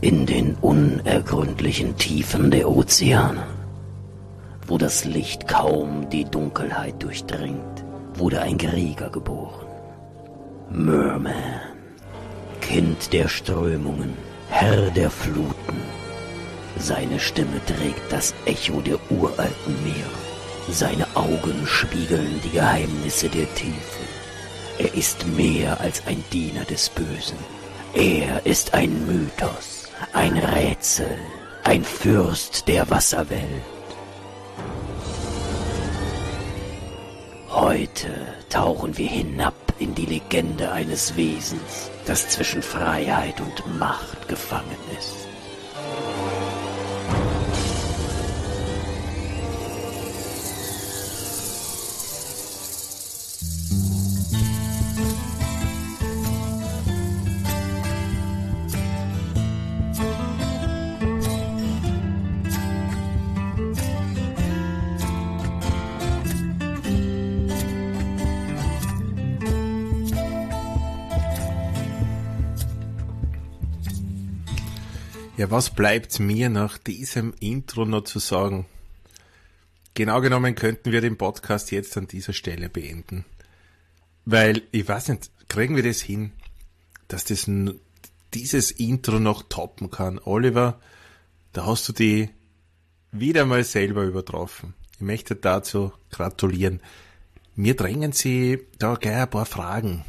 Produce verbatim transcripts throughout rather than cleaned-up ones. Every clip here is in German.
in den unergründlichen Tiefen der Ozeane, wo das Licht kaum die Dunkelheit durchdringt, wurde ein Krieger geboren. Merman, Kind der Strömungen, Herr der Fluten. Seine Stimme trägt das Echo der uralten Meere. Seine Augen spiegeln die Geheimnisse der Tiefe. Er ist mehr als ein Diener des Bösen. Er ist ein Mythos, ein Rätsel, ein Fürst der Wasserwelt. Heute tauchen wir hinab in die Legende eines Wesens, das zwischen Freiheit und Macht gefangen ist. Ja, was bleibt mir nach diesem Intro noch zu sagen? Genau genommen könnten wir den Podcast jetzt an dieser Stelle beenden. Weil, ich weiß nicht, kriegen wir das hin, dass das dieses Intro noch toppen kann? Oliver, da hast du die wieder mal selber übertroffen. Ich möchte dazu gratulieren. Mir drängen sie da gleich ein paar Fragen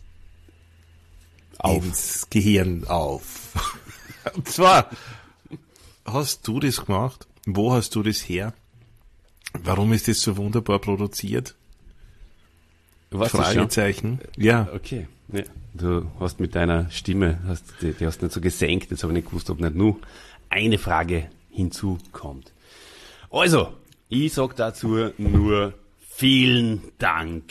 auf. Ins Gehirn auf. Und zwar, hast du das gemacht? Wo hast du das her? Warum ist das so wunderbar produziert? Was Fragezeichen. Ja. Okay. Ja. Du hast mit deiner Stimme, hast, die, die hast nicht so gesenkt, jetzt habe ich nicht gewusst, ob nicht nur eine Frage hinzukommt. Also, ich sag dazu nur vielen Dank,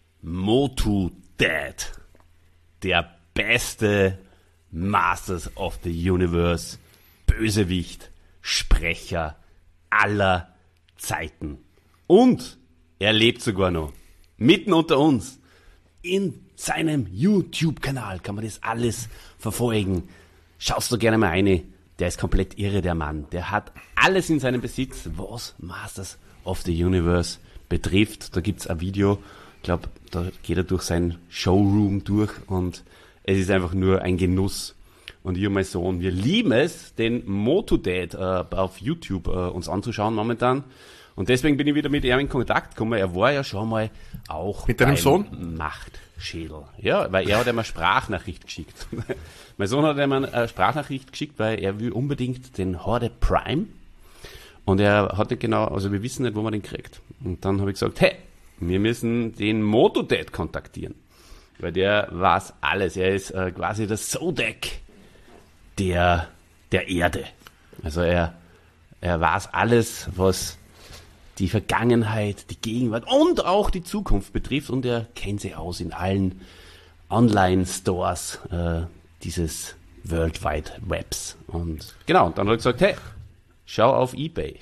MotuDad, der beste Masters of the Universe, Bösewicht, Sprecher aller Zeiten. Und er lebt sogar noch, mitten unter uns. In seinem YouTube-Kanal kann man das alles verfolgen. Schaust du gerne mal rein. Der ist komplett irre, der Mann. Der hat alles in seinem Besitz, was Masters of the Universe betrifft. Da gibt's ein Video, ich glaube, da geht er durch sein Showroom durch und es ist einfach nur ein Genuss. Und ich und mein Sohn, wir lieben es, den MotuDad äh, auf YouTube äh, uns anzuschauen momentan. Und deswegen bin ich wieder mit ihm in Kontakt gekommen. Er war ja schon mal auch mit deinem Sohn? Machtschädel. Ja, weil er hat ihm eine Sprachnachricht geschickt. Mein Sohn hat ihm eine Sprachnachricht geschickt, weil er will unbedingt den Horde Prime. Und er hat nicht genau, also wir wissen nicht, wo man den kriegt. Und dann habe ich gesagt, hey, wir müssen den MotuDad kontaktieren. Weil der weiß alles. Er ist äh, quasi der Zodiac der, der Erde. Also er, er weiß alles, was die Vergangenheit, die Gegenwart und auch die Zukunft betrifft. Und er kennt sie aus in allen Online-Stores äh, dieses World Wide Webs. Und genau, und dann hat er gesagt, hey, schau auf eBay.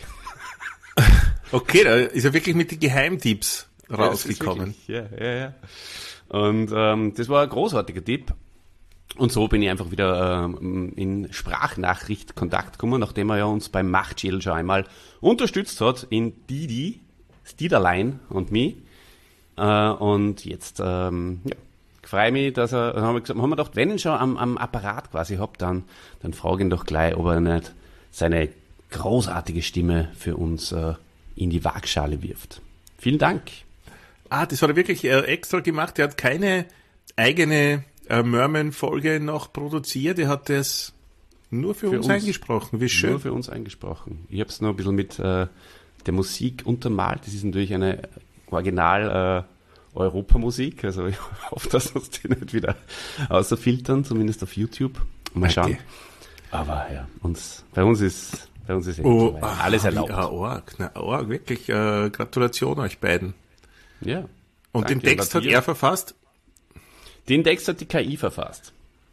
Okay, da ist er wirklich mit den Geheimtipps rausgekommen. Ja, ja, ja. Und ähm, das war ein großartiger Tipp. Und so bin ich einfach wieder ähm, in Sprachnachricht Kontakt gekommen, nachdem er ja uns beim Machtschädel schon einmal unterstützt hat in Didi, Stiederlein und mich. Äh, und jetzt ähm, ja, freue mich, dass er, dann haben wir, gesagt, haben wir gedacht, wenn ich ihn schon am, am Apparat quasi hab, dann, dann frage ihn doch gleich, ob er nicht seine großartige Stimme für uns äh, in die Waagschale wirft. Vielen Dank. Ah, das hat er wirklich äh, extra gemacht. Er hat keine eigene äh, Merman-Folge noch produziert. Er hat das nur für, für uns, uns eingesprochen. Wie schön. Nur für uns eingesprochen. Ich habe es noch ein bisschen mit äh, der Musik untermalt. Das ist natürlich eine Original äh, Europamusik. Also ich hoffe, dass uns die nicht wieder außerfiltern, zumindest auf YouTube. Mal schauen. Okay. Aber ja, uns, bei uns ist bei uns ist oh, alles erlaubt. Ja, arg, na, arg, wirklich. Äh, Gratulation euch beiden. Ja. Und danke, den Text hat er verfasst? Den Text hat die K I verfasst.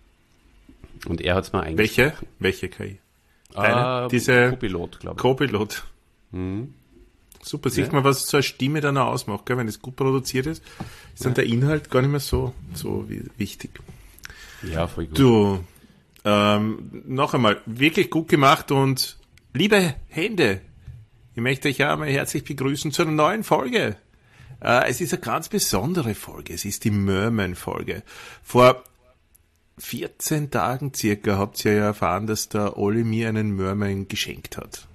Und er hat es mal eingeschrieben. Welche? Welche K I? Deine? Uh, Diese Copilot, glaube ich. Copilot. Mhm. Super, sieht ja. man, was so eine Stimme dann auch ausmacht, gell? Wenn es gut produziert ist, ist dann ja. der Inhalt gar nicht mehr so, so wichtig. Ja, voll gut. Du, Ähm, noch einmal, wirklich gut gemacht und liebe Hände, ich möchte euch ja einmal herzlich begrüßen zu einer neuen Folge. Äh, es ist eine ganz besondere Folge, es ist die Merman-Folge. Vor vierzehn Tagen circa habt ihr ja erfahren, dass der Olli mir einen Merman geschenkt hat.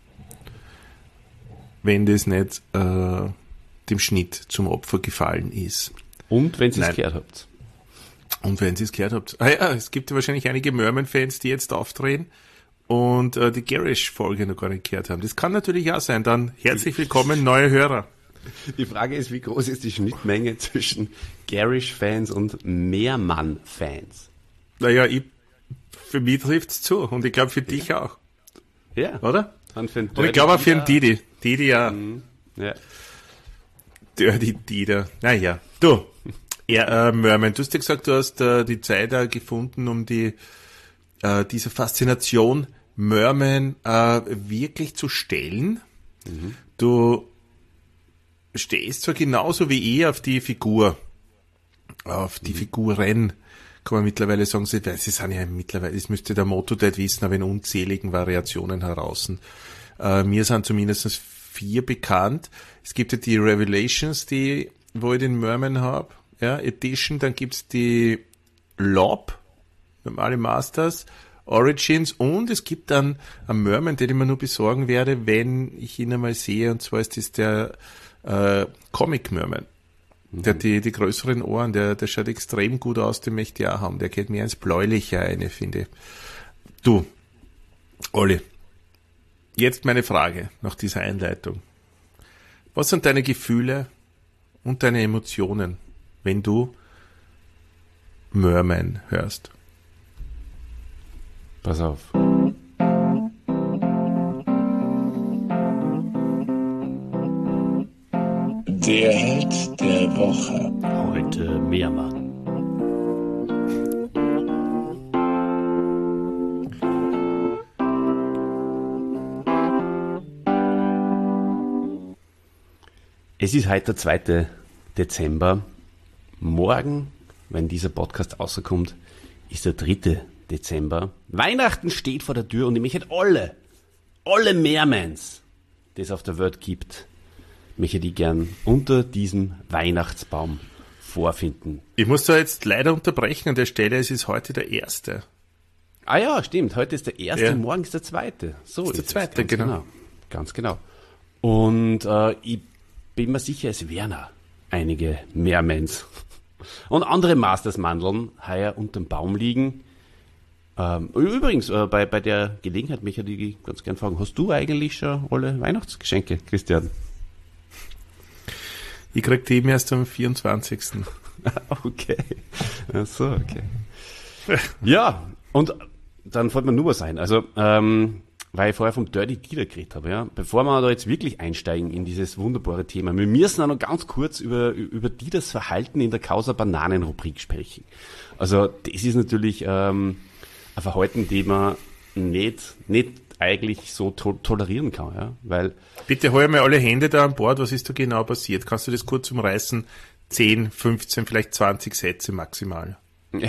Wenn das nicht äh, dem Schnitt zum Opfer gefallen ist. Und wenn ihr es gehört habt. Und wenn ihr es gehört habt. Ah ja, es gibt ja wahrscheinlich einige Merman-Fans, die jetzt aufdrehen und äh, die Garish-Folge noch gar nicht gehört haben. Das kann natürlich auch sein. Dann herzlich willkommen, neue Hörer. Die Frage ist, wie groß ist die Schnittmenge zwischen Garish-Fans und Mehrmann-Fans? Naja, ich, für mich trifft's zu und ich glaube für dich auch. Ja. Oder? Und, für und ich glaube auch für den Didi. Didi ja. Mhm. Ja. Dirty Dieter. Naja. Du, ja, äh, Merman, du hast ja gesagt, du hast äh, die Zeit äh, gefunden, um die äh, diese Faszination Merman äh, wirklich zu stellen. Mhm. Du stehst zwar genauso wie ich auf die Figur, auf die mhm. Figuren, kann man mittlerweile sagen, sie, sie sind ja mittlerweile, das müsste der Motto-Dad wissen, aber in unzähligen Variationen heraus. Äh, mir sind zumindest vier bekannt. Es gibt ja die Revelations, die, wo ich den Merman habe, ja, Edition, dann gibt's die Lob, normale Masters, Origins und es gibt dann einen Merman, den ich mir nur besorgen werde, wenn ich ihn einmal sehe, und zwar ist das der äh, Comic Merman. Mhm. Der hat die, die größeren Ohren, der, der schaut extrem gut aus, den möchte ich auch haben. Der geht mir ins Bläuliche eine, finde ich. Du, Olli, jetzt meine Frage nach dieser Einleitung. Was sind deine Gefühle und deine Emotionen, wenn du Merman hörst? Pass auf. Der Held der Woche. Heute Mehrmann. Es ist heute der zweite Dezember. Morgen, wenn dieser Podcast rauskommt, ist der dritte Dezember. Weihnachten steht vor der Tür und ich möchte alle, alle Mermans, die es auf der Welt gibt, möchte die gern unter diesem Weihnachtsbaum vorfinden. Ich muss da jetzt leider unterbrechen an der Stelle, es ist heute der erste. Ah ja, stimmt, heute ist der erste, ja. Morgen ist der zweite. So ist, ist der es, zweite, ganz genau. genau. Ganz genau. Und äh, ich bin mir sicher, es werden auch einige Mermans und andere Masters-Mandeln heuer unterm Baum liegen. Ähm, übrigens, äh, bei, bei der Gelegenheit möchte ich dich ganz gern fragen, hast du eigentlich schon alle Weihnachtsgeschenke, Christian? Ich krieg die eben erst am vierundzwanzigsten Okay. Ach so, okay. Ja, und dann fällt mir nur was ein. Also, ähm, weil ich vorher vom Dirty Dieter geredet habe, ja. Bevor wir da jetzt wirklich einsteigen in dieses wunderbare Thema, wir müssen auch noch ganz kurz über, über Dieters Verhalten in der Causa Bananen-Rubrik sprechen. Also, das ist natürlich ähm, ein Verhalten, das man nicht, nicht eigentlich so to- tolerieren kann, ja. Weil. Bitte hol mal alle Hände da an Bord, was ist da genau passiert? Kannst du das kurz umreißen? zehn, fünfzehn, vielleicht zwanzig Sätze maximal.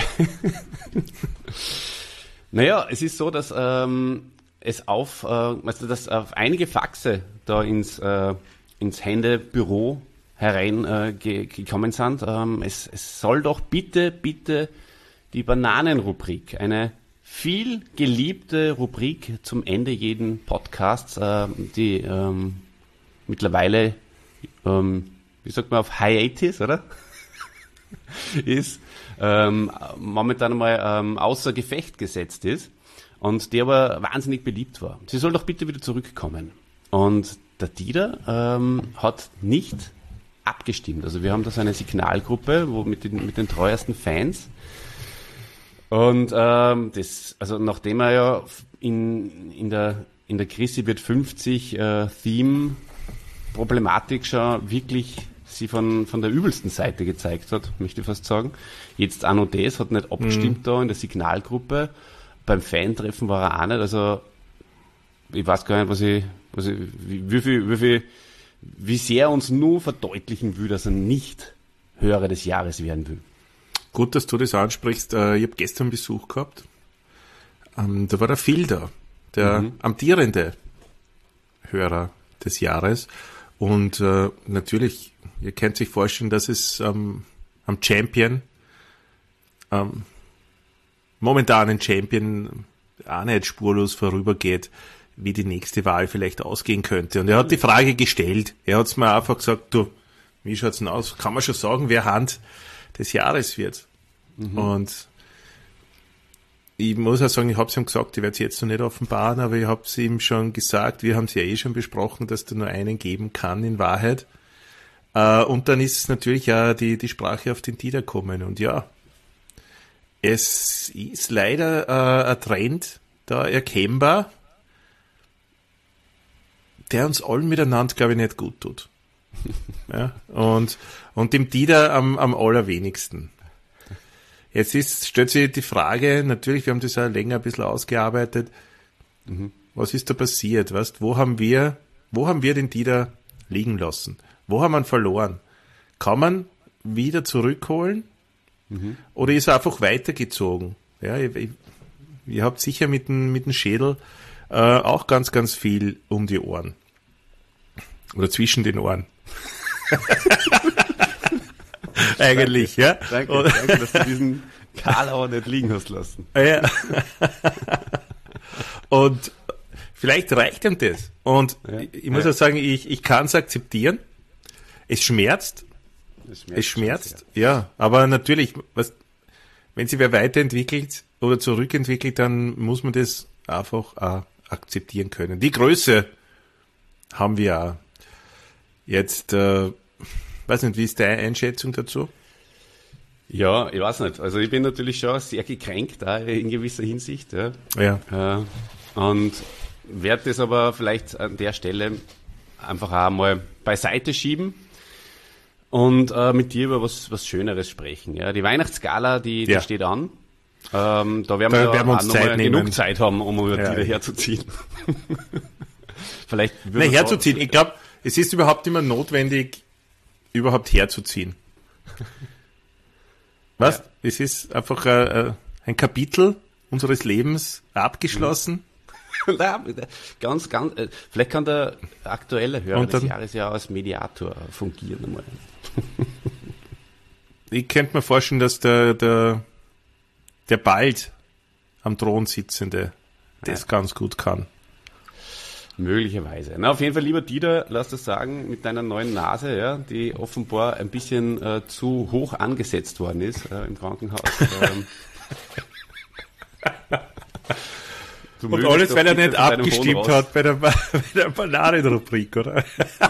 Naja, es ist so, dass ähm, es auf, äh, also dass auf einige Faxe da ins, äh, ins Händebüro herein äh, ge- gekommen sind. Ähm, es, es soll doch bitte, bitte die Bananenrubrik, eine viel geliebte Rubrik zum Ende jeden Podcasts, äh, die ähm, mittlerweile, ähm, wie sagt man, auf Hiatus, oder? ist, ähm, momentan einmal ähm, außer Gefecht gesetzt ist und der aber wahnsinnig beliebt war. Sie soll doch bitte wieder zurückkommen. Und der Dieter ähm, hat nicht abgestimmt. Also wir haben da so eine Signalgruppe, wo mit den, mit den treuesten Fans. Und ähm, das, also nachdem er ja in, in der in der Chrissy wird fünfzig äh, Theme Problematik schon wirklich sie von, von der übelsten Seite gezeigt hat, möchte ich fast sagen. Jetzt auch noch das, hat nicht abgestimmt mhm. da in der Signalgruppe. Beim Fan-Treffen war er auch nicht, also ich weiß gar nicht, was ich, was ich wie, wie viel, wie viel, wie sehr uns nur verdeutlichen will, dass er nicht Hörer des Jahres werden will. Gut, dass du das ansprichst. Ich habe gestern Besuch gehabt ähm, da war der Phil da, der Mhm. amtierende Hörer des Jahres. Und äh, natürlich, ihr könnt sich vorstellen, dass es ähm, am Champion, ähm, momentanen Champion, auch nicht spurlos vorübergeht, wie die nächste Wahl vielleicht ausgehen könnte. Und er hat die Frage gestellt. Er hat es mir einfach gesagt, du, wie schaut's denn aus? Kann man schon sagen, wer Hand des Jahres wird? Mhm. Und ich muss auch sagen, ich habe es ihm gesagt, ich werde es jetzt noch nicht offenbaren, aber ich habe es ihm schon gesagt, wir haben es ja eh schon besprochen, dass da nur einen geben kann in Wahrheit. Äh, und dann ist natürlich ja die, die Sprache auf den Dieter kommen. Und ja, es ist leider äh, ein Trend da erkennbar, der uns allen miteinander, glaube ich, nicht gut tut. Ja, und, und dem Dieter am, am allerwenigsten. Jetzt ist, stellt sich die Frage, natürlich, wir haben das auch länger ein bisschen ausgearbeitet, mhm. was ist da passiert? Weißt, wo haben wir, wo haben wir den Dieter liegen lassen? Wo haben wir ihn verloren? Kann man wieder zurückholen? Mhm. Oder ist er einfach weitergezogen? Ja, ich, ich, ihr habt sicher mit dem, mit dem Schädel äh, auch ganz, ganz viel um die Ohren. Oder zwischen den Ohren. Eigentlich, danke, ja. Danke, danke, dass du diesen Karlauer nicht liegen hast lassen. Ja. Und vielleicht reicht ihm das. Und ja, ich, ich muss ja. auch sagen, ich, ich kann es akzeptieren. Es schmerzt. Es schmerzt, es schmerzt ja. ja. Aber natürlich, was, wenn sich wer weiterentwickelt oder zurückentwickelt, dann muss man das einfach auch akzeptieren können. Die Größe haben wir auch. Jetzt, äh, weiß nicht, wie ist deine Einschätzung dazu? Ja, ich weiß nicht. Also ich bin natürlich schon sehr gekränkt, auch in gewisser Hinsicht. Ja. ja. Äh, und werde das aber vielleicht an der Stelle einfach auch mal beiseite schieben und äh, mit dir über was, was Schöneres sprechen. Ja. Die Weihnachtsgala, die, die ja. steht an. Ähm, da werden da wir, werden wir uns auch nochmal genug Zeit haben, um über ja. die herzuziehen. Vielleicht Nein, herzuziehen. Ich glaube, es ist überhaupt immer notwendig, überhaupt herzuziehen. Was? Ja. Es ist einfach äh, ein Kapitel unseres Lebens abgeschlossen. ganz, ganz, äh, vielleicht kann der aktuelle Hörer dann, des Jahres ja als Mediator fungieren. Einmal. Ich könnte mir vorstellen, dass der, der, der bald am Thron sitzende das ja. ganz gut kann. Möglicherweise. Na, auf jeden Fall, lieber Dieter, lass das sagen, mit deiner neuen Nase, ja, die offenbar ein bisschen äh, zu hoch angesetzt worden ist äh, im Krankenhaus. ähm, Und alles, weil er nicht abgestimmt hat bei der, bei der Bananen-Rubrik, oder?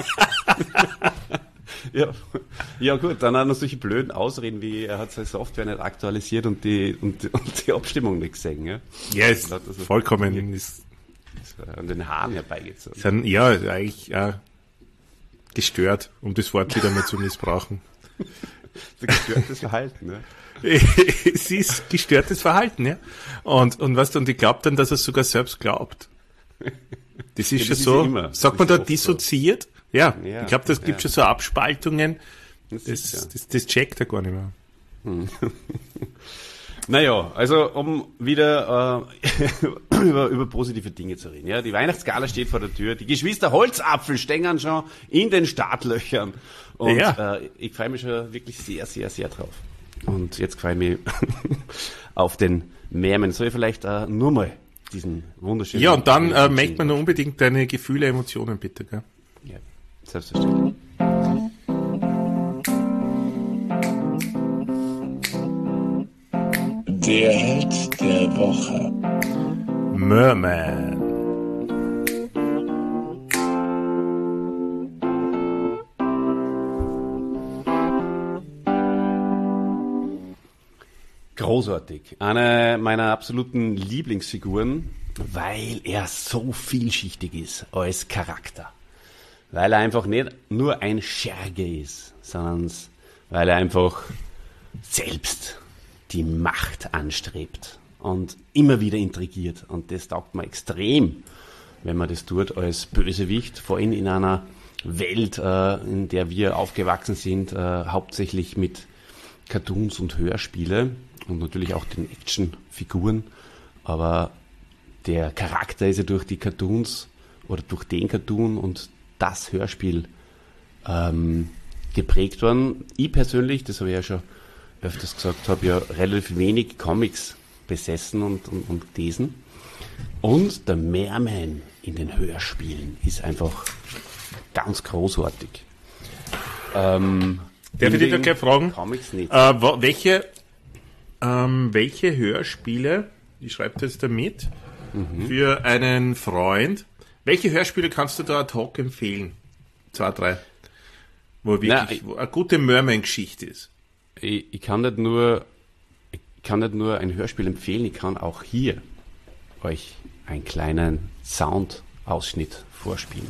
ja. ja gut, dann hat er solche blöden Ausreden wie, er hat seine Software nicht aktualisiert und die, und, und die Abstimmung nicht gesehen. Ja, ja ist also vollkommen... Ist, an den Haaren herbeigezogen. Sind, ja, eigentlich äh, gestört, um das Wort wieder mal zu missbrauchen. Gestörtes Verhalten, ne? Es ist gestörtes Verhalten, ja. Und, und was, und ich glaube dann, dass er es sogar selbst glaubt. Das ist ja, das schon ist so, immer. Sagt man da dissoziiert? So. Ja, ja, ich glaube, das gibt ja. schon so Abspaltungen. Das, das, ja. das, das checkt er gar nicht mehr. Hm. Naja, also um wieder äh, über, über positive Dinge zu reden. Ja, die Weihnachtsgala steht vor der Tür, die Geschwister Holzapfel stängern schon in den Startlöchern. Und ja. äh, ich freue mich schon wirklich sehr, sehr, sehr drauf. Und jetzt freue ich mich auf den Mehrmen. Soll ich vielleicht äh, nur mal diesen wunderschönen... Ja, und dann äh, merkt man nur unbedingt deine Gefühle, Emotionen, bitte, gell? Ja, selbstverständlich. Der Held der Woche. Merman. Großartig. Eine meiner absoluten Lieblingsfiguren, weil er so vielschichtig ist als Charakter. Weil er einfach nicht nur ein Scherge ist, sondern weil er einfach selbst die Macht anstrebt und immer wieder intrigiert. Und das taugt mir extrem, wenn man das tut als Bösewicht, vor allem in einer Welt, äh, in der wir aufgewachsen sind, äh, hauptsächlich mit Cartoons und Hörspiele und natürlich auch den Actionfiguren. Aber der Charakter ist ja durch die Cartoons oder durch den Cartoon und das Hörspiel ähm, geprägt worden. Ich persönlich, das habe ich ja schon öfters gesagt, habe ja relativ wenig Comics besessen und, und, und gelesen. Und der Merman in den Hörspielen ist einfach ganz großartig. Ähm, Darf ich dich da gleich fragen? Comics nicht. Äh, wo, welche, ähm, welche Hörspiele, ich schreibe das da mit, mhm. für einen Freund, welche Hörspiele kannst du da ad hoc empfehlen? Zwei, drei. Wo wirklich Na, ich, wo eine gute Merman-Geschichte ist. Ich, ich kann nicht nur, ich kann nicht nur ein Hörspiel empfehlen, ich kann auch hier euch einen kleinen Soundausschnitt vorspielen.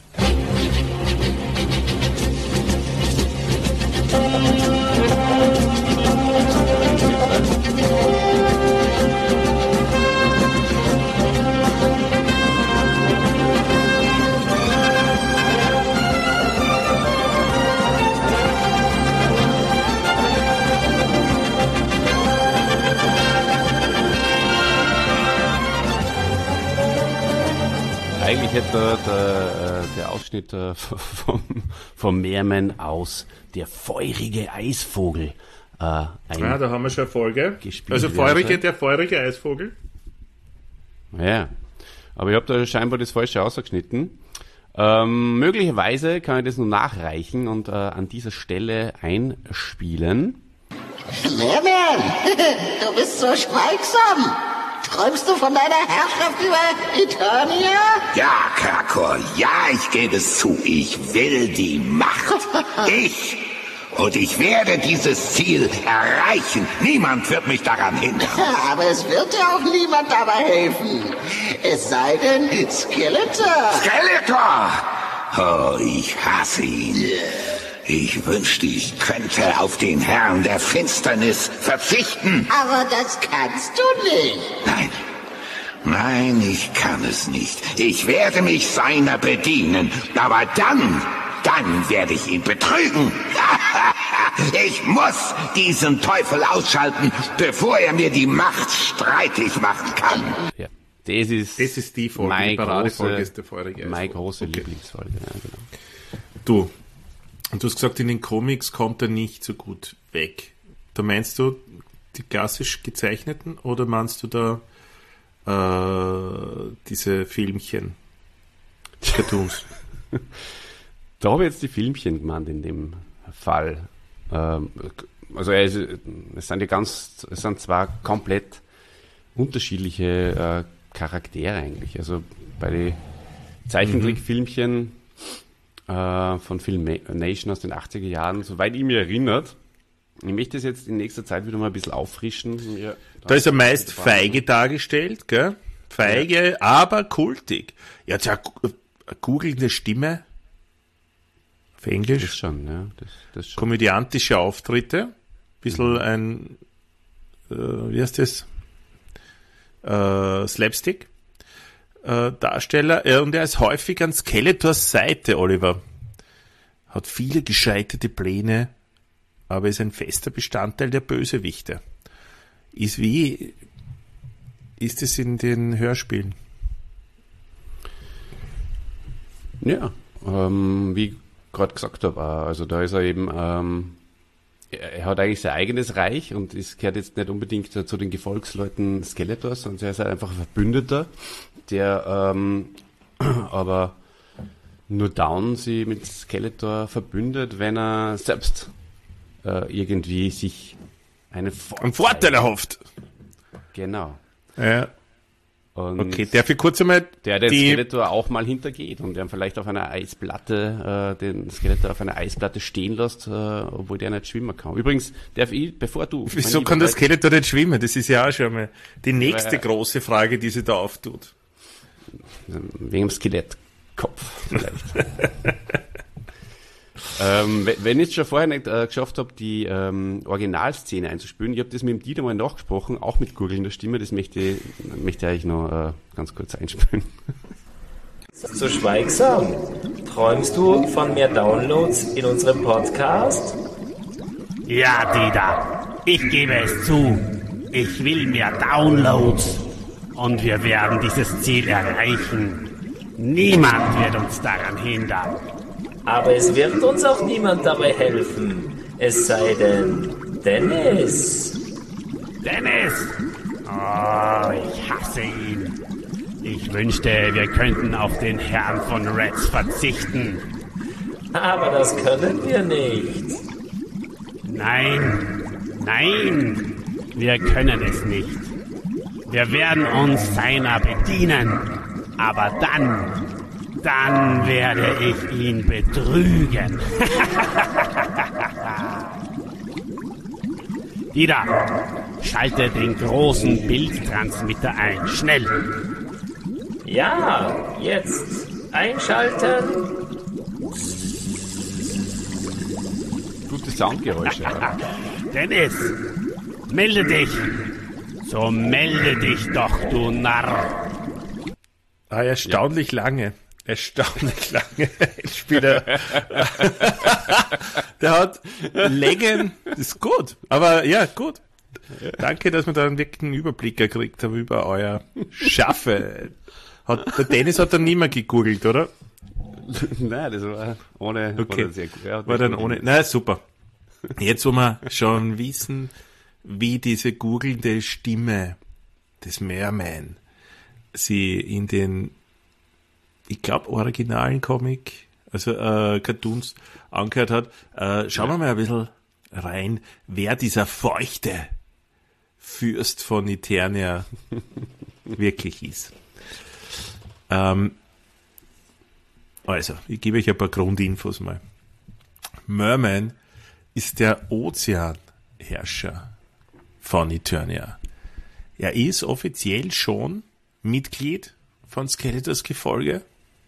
Eigentlich hätte der, der, der Ausschnitt vom, vom Merman aus Der feurige Eisvogel äh, ein Ja, da haben wir schon eine Folge. gespielt Also werden feurige, soll. der feurige Eisvogel. Ja, aber ich habe da scheinbar das Falsche ausgeschnitten. Ähm, möglicherweise kann ich das nur nachreichen und äh, an dieser Stelle einspielen. Merman, du bist so schweigsam. Träumst du von deiner Herrschaft über Eternia? Ja, Krakor, ja, ich gebe es zu, ich will die Macht. Ich. Und ich werde dieses Ziel erreichen. Niemand wird mich daran hindern. Aber es wird dir auch niemand dabei helfen. Es sei denn, Skeletor. Skeletor! Oh, ich hasse ihn. Ich wünschte, ich könnte auf den Herrn der Finsternis verzichten. Aber das kannst du nicht. Nein, nein, ich kann es nicht. Ich werde mich seiner bedienen. Aber dann, dann werde ich ihn betrügen. Ich muss diesen Teufel ausschalten, bevor er mir die Macht streitig machen kann. Ja, das ist, Das ist die Folge, meine die Paradefolge große, ist der feurige meine Eisvogel. große Okay. Lieblingsfolge. Ja, genau. Du, und du hast gesagt, in den Comics kommt er nicht so gut weg. Da meinst du die klassisch gezeichneten oder meinst du da äh, diese Filmchen, Cartoons? Da habe ich jetzt die Filmchen gemeint in dem Fall. Ähm, also es, es sind ja ganz, es sind zwar komplett unterschiedliche äh, Charaktere eigentlich. Also bei den Zeichentrickfilmchen äh, von Filmation aus den achtziger Jahren, soweit ich mich erinnert, ich möchte das jetzt in nächster Zeit wieder mal ein bisschen auffrischen. Mir Da ist er meist feige dargestellt, gell? Feige, ja. aber kultig. Er hat ja eine googelnde Stimme. Auf Englisch. Das schon, ja. Das, das schon. Komödiantische Auftritte. Bisschen mhm. ein, äh, wie heißt das? Äh, Slapstick. Äh, Darsteller. Äh, und er ist häufig an Skeletors Seite, Oliver. Hat viele gescheiterte Pläne, aber ist ein fester Bestandteil der Bösewichte. Ist wie, ist es in den Hörspielen? Ja, ähm, wie ich gerade gesagt habe, also da ist er eben, ähm, er, er hat eigentlich sein eigenes Reich und es gehört jetzt nicht unbedingt zu den Gefolgsleuten Skeletors, sondern er ist halt einfach ein Verbündeter, der ähm, aber nur Down sie mit Skeletor verbündet, wenn er selbst äh, irgendwie sich einen Vorteil, Einen Vorteil erhofft. Genau. Ja. Und Okay, darf ich kurz einmal der den die... Skeletor auch mal hintergeht und der vielleicht auf einer Eisplatte, äh, den Skeletor auf einer Eisplatte stehen lässt, äh, obwohl der nicht schwimmen kann. Übrigens, darf ich, bevor du... Wieso kann der Skeletor nicht schwimmen? Das ist ja auch schon mal die nächste Weil, große Frage, die sich da auftut. Wegen dem Skelettkopf vielleicht. ähm, wenn ich es schon vorher nicht äh, geschafft habe, die ähm, Originalszene einzuspielen, ich habe das mit dem Dieter mal nachgesprochen, auch mit gurgelnder Stimme, das möchte ich, möchte ich eigentlich noch äh, ganz kurz einspielen. So schweigsam. Träumst du von mehr Downloads in unserem Podcast? Ja, Dieter, ich gebe es zu. Ich will mehr Downloads. Und wir werden dieses Ziel erreichen. Niemand wird uns daran hindern. Aber es wird uns auch niemand dabei helfen. Es sei denn, Dennis. Dennis! Oh, ich hasse ihn. Ich wünschte, wir könnten auf den Herrn von Reds verzichten. Aber das können wir nicht. Nein, nein, wir können es nicht. Wir werden uns seiner bedienen. Aber dann, dann werde ich ihn betrügen. Ida, schalte den großen Bildtransmitter ein. Schnell! Ja, jetzt einschalten. Gute Soundgeräusche. Dennis, melde dich. So melde dich doch, du Narr. Ah, erstaunlich ja. lange. Erstaunlich lange Spieler. Der hat Längen, das ist gut. Aber ja, gut. Danke, dass wir da einen wirklichen Überblick gekriegt haben über euer Schaffe. Hat, der Dennis hat dann nicht mehr gegoogelt, oder? Nein, das war ohne. Okay. War sehr gut. Ja, war dann ohne. Na super. Jetzt, wo wir schon wissen, wie diese googelnde Stimme des Merman sie in den, ich glaube, originalen Comic, also äh, Cartoons angehört hat, äh, schauen wir mal ein bisschen rein, wer dieser feuchte Fürst von Eternia wirklich ist. Ähm, also, ich gebe euch ein paar Grundinfos mal. Merman ist der Ozeanherrscher von Eternia. Er ist offiziell schon Mitglied von Skeletors Gefolge.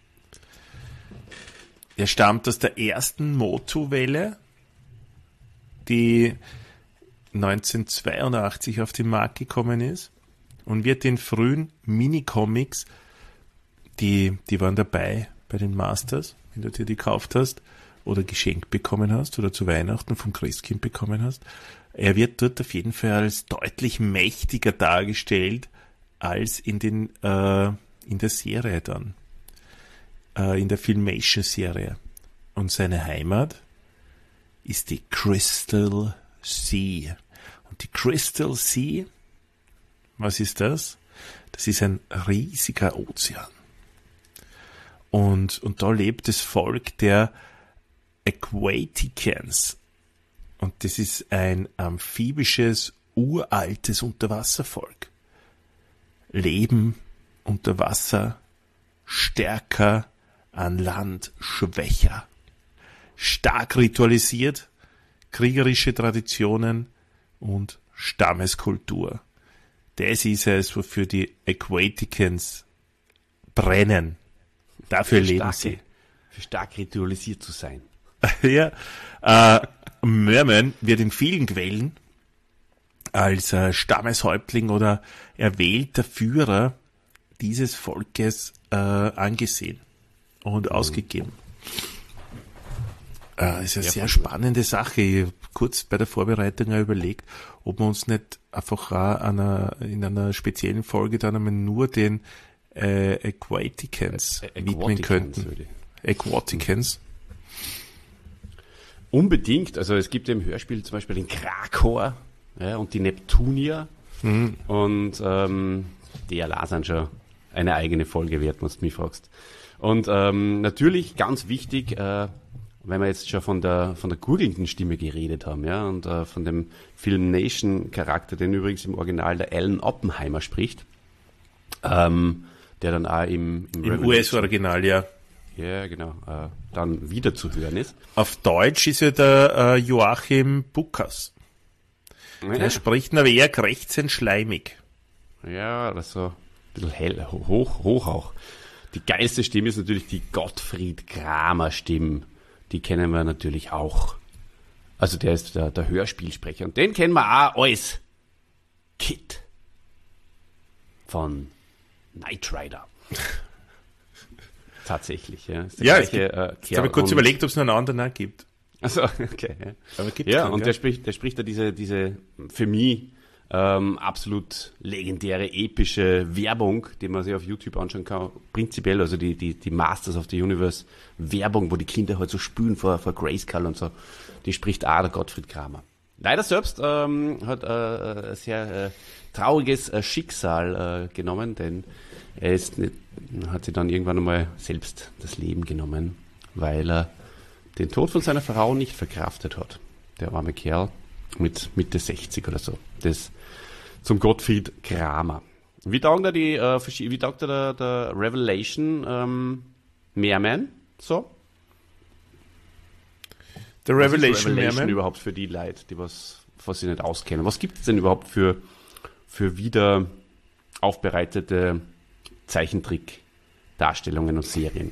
Er stammt aus der ersten Motu-Welle, die neunzehnhundertzweiundachtzig auf den Markt gekommen ist und wird in frühen Minicomics, die, die waren dabei bei den Masters, wenn du dir die gekauft hast oder geschenkt bekommen hast oder zu Weihnachten vom Christkind bekommen hast. Er wird dort auf jeden Fall als deutlich mächtiger dargestellt als in den äh, in der Serie dann, äh, in der Filmation-Serie. Und seine Heimat ist die Crystal Sea. Und die Crystal Sea, was ist das? Das ist ein riesiger Ozean. Und, und da lebt das Volk der Aquaticans. Und das ist ein amphibisches, uraltes Unterwasservolk. Leben unter Wasser, stärker, an Land schwächer. Stark ritualisiert, kriegerische Traditionen und Stammeskultur. Das ist es, wofür die Aquaticans brennen. Dafür leben starke, sie. Für stark ritualisiert zu sein. Ja, äh, Merman wird in vielen Quellen als äh, Stammeshäuptling oder erwählter Führer dieses Volkes äh, angesehen und mhm. ausgegeben. Äh, ist eine ja, sehr spannende Sache. Ich habe kurz bei der Vorbereitung auch überlegt, ob wir uns nicht einfach auch einer, in einer speziellen Folge dann einmal nur den äh, Aquaticans äh, widmen könnten. Aquaticans. Unbedingt. Also es gibt im Hörspiel zum Beispiel den Krakor, ja, und die Neptunier. Mhm. Und ähm, die allein sind schon eine eigene Folge wert, wenn du mich fragst. Und ähm, natürlich ganz wichtig, äh, wenn wir jetzt schon von der von der gurgelnden Stimme geredet haben, ja, und äh, von dem Filmation-Charakter, den übrigens im Original der Alan Oppenheimer spricht, ähm, der dann auch im, im, Im U S-Original, ja. Ja, genau, äh, dann wieder zu hören ist. Auf Deutsch ist ja der äh, Joachim Buckers. Ja. Der spricht aber eher krächzend schleimig. Ja, das so ein bisschen hell, hoch, hoch auch. Die geilste Stimme ist natürlich die Gottfried Kramer Stimme. Die kennen wir natürlich auch. Also der ist der, der Hörspielsprecher. Und den kennen wir auch als Kid von Knight Rider. Tatsächlich, ja. Ist ja, gleiche, ich, äh, ich habe kurz überlegt, ob es noch einen anderen auch gibt. Also okay. Ja, Aber gibt's ja keinen, und ja. der spricht, der spricht da diese, diese für mich Ähm, absolut legendäre, epische Werbung, die man sich auf YouTube anschauen kann. Prinzipiell, also die, die, die Masters of the Universe Werbung, wo die Kinder halt so spülen vor, vor Grayskull und so. Die spricht auch der Gottfried Kramer. Leider selbst ähm, hat äh, ein sehr äh, trauriges äh, Schicksal äh, genommen, denn er ist nicht, hat sich dann irgendwann einmal selbst das Leben genommen, weil er den Tod von seiner Frau nicht verkraftet hat. Der arme Kerl mit Mitte sechzig oder so. Das zum Gottfried Kramer. Wie taugt er die, äh, wie taugt er der, der Revelation ähm, Merman? So? Der Revelation, Revelation Merman? überhaupt für die Leute, die was, was sie nicht auskennen. Was gibt es denn überhaupt für, für wieder aufbereitete Zeichentrick-Darstellungen und Serien?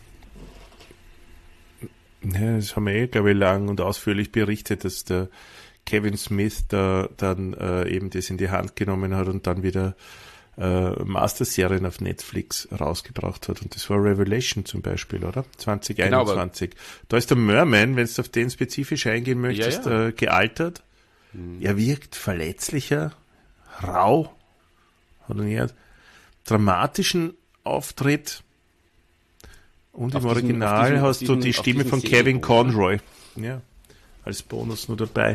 Ja, das haben wir eh, glaube ich, lang und ausführlich berichtet, dass der Kevin Smith da dann äh, eben das in die Hand genommen hat und dann wieder äh, Master-Serien auf Netflix rausgebracht hat. Und das war Revelation zum Beispiel, oder? zwanzig einundzwanzig. Genau, da ist der Merman, wenn du auf den spezifisch eingehen möchtest, ja, ja. Äh, gealtert. Mhm. Er wirkt verletzlicher, rau, hat einen dramatischen Auftritt. Und auf im diesen, Original diesen, hast diesen, du die Stimme von Kevin Conroy. Ja, als Bonus nur dabei.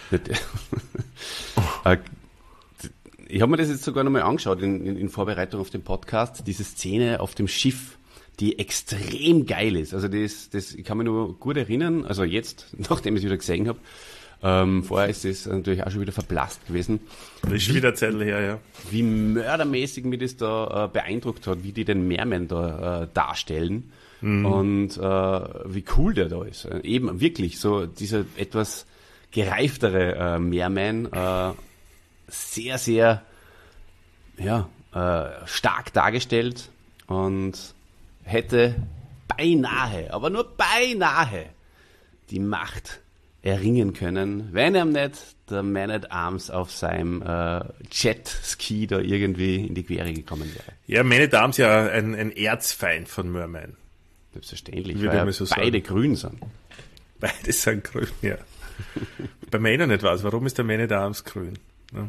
Ich habe mir das jetzt sogar nochmal angeschaut in, in, in Vorbereitung auf den Podcast, diese Szene auf dem Schiff, die extrem geil ist. Also das, das ich kann mich nur gut erinnern, also jetzt, nachdem ich es wieder gesehen habe, ähm, vorher ist es natürlich auch schon wieder verblasst gewesen. Das ist schon wieder Zettel her, ja. Wie mördermäßig mich das da äh, beeindruckt hat, wie die den Merman da äh, darstellen. Mhm. Und äh, wie cool der da ist. Eben wirklich so dieser etwas gereiftere äh, Merman, äh, sehr, sehr ja, äh, stark dargestellt und hätte beinahe, aber nur beinahe die Macht erringen können, wenn er nicht der Man-at-Arms auf seinem äh, Jetski da irgendwie in die Quere gekommen wäre. Ja, Man-at-Arms ja ein, ein Erzfeind von Merman. Selbstverständlich, weil ja so beide sagen. Grün sind. Beide sind grün, ja. Bei mir noch nicht weiß, warum ist der Man-at-Arms grün? Ja.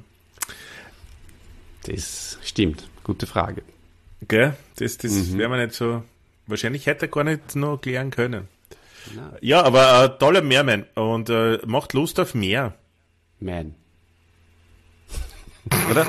Das stimmt, gute Frage. Gell? Das, das mhm. werden wir nicht so, wahrscheinlich hätte er gar nicht noch klären können. Nein. Ja, aber äh, toller Merman und äh, macht Lust auf mehr. Man. Oder?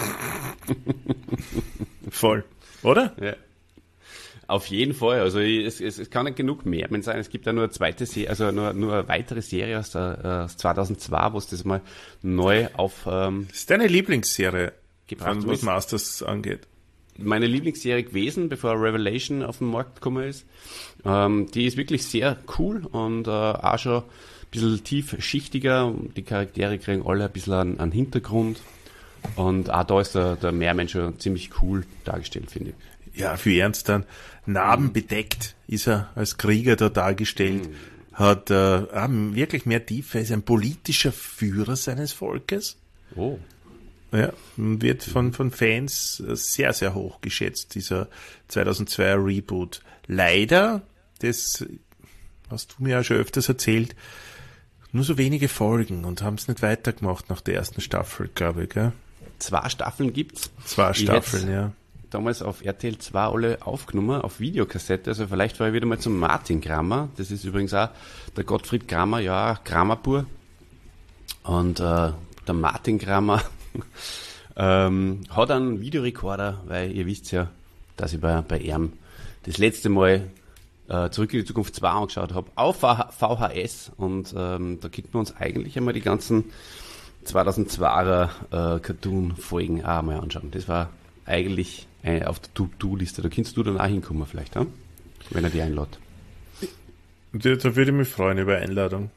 Voll. Oder? Ja. Auf jeden Fall. Also es, es, es kann nicht genug Merman sein. Es gibt ja nur eine zweite Serie, also nur, nur eine weitere Serie aus, der, aus zweitausendzwei, wo es das mal neu auf ähm, das ist deine Lieblingsserie, gebracht was Masters angeht. Meine Lieblingsserie gewesen, bevor Revelation auf den Markt gekommen ist. Ähm, die ist wirklich sehr cool und äh, auch schon ein bisschen tiefschichtiger. Die Charaktere kriegen alle ein bisschen einen, einen Hintergrund. Und auch da ist der, der Merman schon ziemlich cool dargestellt, finde ich. Ja, für ernst dann. Narbenbedeckt ist er als Krieger da dargestellt. Mhm. Hat äh, wirklich mehr Tiefe. Er ist ein politischer Führer seines Volkes. Oh. Ja, wird von, von Fans sehr, sehr hoch geschätzt, dieser zweitausendzweier Reboot. Leider, das hast du mir ja schon öfters erzählt, nur so wenige Folgen und haben es nicht weitergemacht nach der ersten Staffel, glaube ich, gell? Zwei Staffeln gibt's. Zwei Staffeln, ja. Damals auf R T L zwei alle aufgenommen, auf Videokassette, also vielleicht war ich wieder mal zum Martin Kramer, das ist übrigens auch der Gottfried Kramer, ja, Kramer pur. Und äh, der Martin Kramer ähm, hat einen Videorekorder, weil ihr wisst ja, dass ich bei, bei ihm das letzte Mal äh, Zurück in die Zukunft zwei angeschaut habe, auf V H S und ähm, da könnten wir uns eigentlich einmal die ganzen zweitausendzweier äh, Cartoon-Folgen auch mal anschauen. Das war eigentlich äh, auf der To-Do-Liste. Da kannst du dann auch hinkommen vielleicht, ja? Wenn er die einlädt. Da, da würde ich mich freuen über Einladung.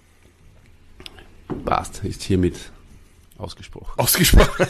Passt, ist hiermit ausgesprochen. Ausgesprochen.